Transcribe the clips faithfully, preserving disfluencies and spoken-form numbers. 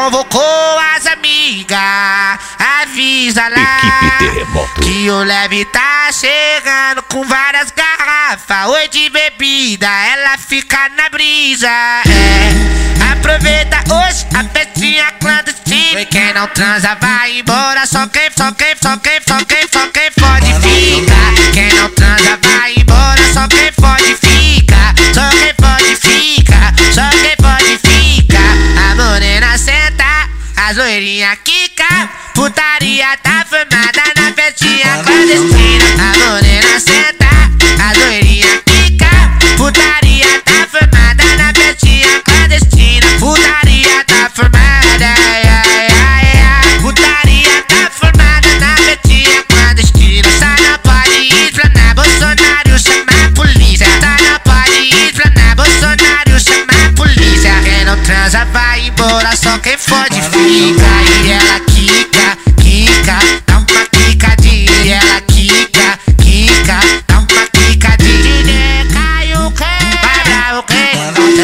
convocou as amigas, avisa lá que o leve tá chegando com várias garrafas. Oi de bebida, ela fica na brisa. É, aproveita hoje a festinha clandestina. E quem não transa vai embora. Só quem, só quem, só quem, só quem, só quem pode ficar. Quem não transa vai embora. Só quem pode ficar. Só quem pode ficar. Só quem pode ficar. A morena senta, a loirinha quica. Putaria tá formada na festinha clandestina. A morena senta, a loirinha quica. Putaria tá formada na festinha clandestina. Putaria tá formada, ai, ai, ai, ai. Putaria tá formada na festinha clandestina. Tá não pode explanar, Bolsonaro chama a polícia. Tá não pode explanar, Bolsonaro chama a polícia. Quem não transa vai embora, só quem pode fica. E ela quica, quica, dá uma quicadinha. E ela quica, quica, dá uma quicadinha. Cai o quem? Vai pra o quem não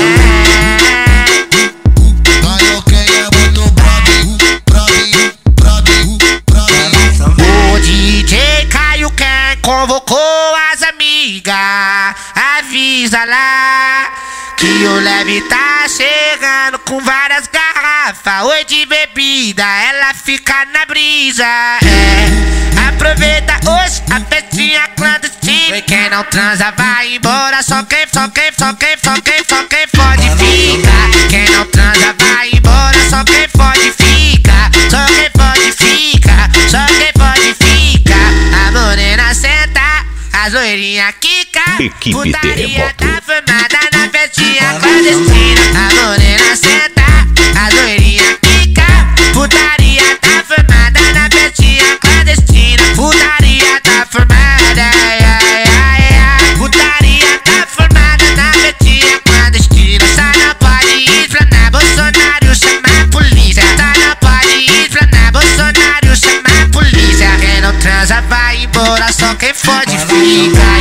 tem. Cai o quem é muito brother, brother, brother, brother. O D J Caio Ken convocou as amigas, avisa lá que o leve tá chegando com várias garrafas. Oi de bebida, ela fica na brisa. É, aproveita hoje a festinha clandestina. E quem não transa vai embora. Só quem, só quem, só quem, só quem, só quem pode ficar. Quem não transa vai embora. Só quem pode ficar. Só quem pode ficar. Só quem pode ficar. A morena senta, a loirinha quica. Putaria tá formada na festinha clandestina. A morena senta, a loirinha quica. Putaria tá formada na festinha clandestina. Putaria tá formada, ai, ai, ai, ai. Putaria tá formada na festinha clandestina. Tá não pode explanar, Bolsonaro chama a polícia. Tá não pode explanar, Bolsonaro chama a polícia. Quem não transa vai embora, só quem pode ficar.